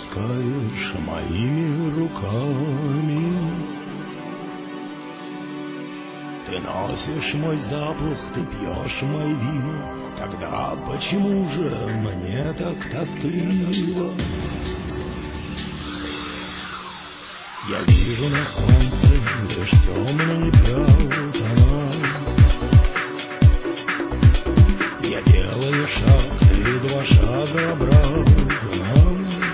ласкаешь моими руками. Ты носишь мой запах, ты пьешь мои вина. Тогда почему же мне так тоскливо? Я вижу на солнце лишь темные пятна. Я делаю шаг, ты два шага обратно.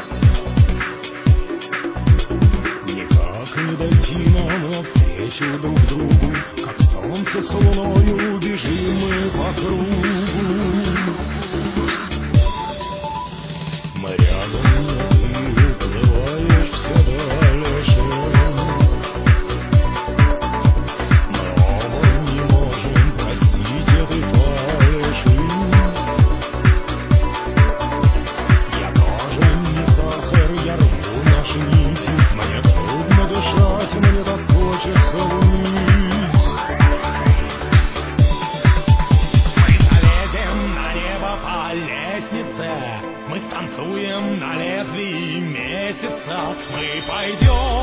Никак не дойти нам навстречу друг другу, как солнце с луною бежим мы по кругу. Мы рядом, но ты уплываешь все дальше. Мы оба не можем простить этой фальши. Я тоже не сахар, я рву наши нити. Мне трудно дышать, мне так хочется выть. Мы залезем на небо по лестнице, мы станцуем на лезвии месяца. Мы пойдем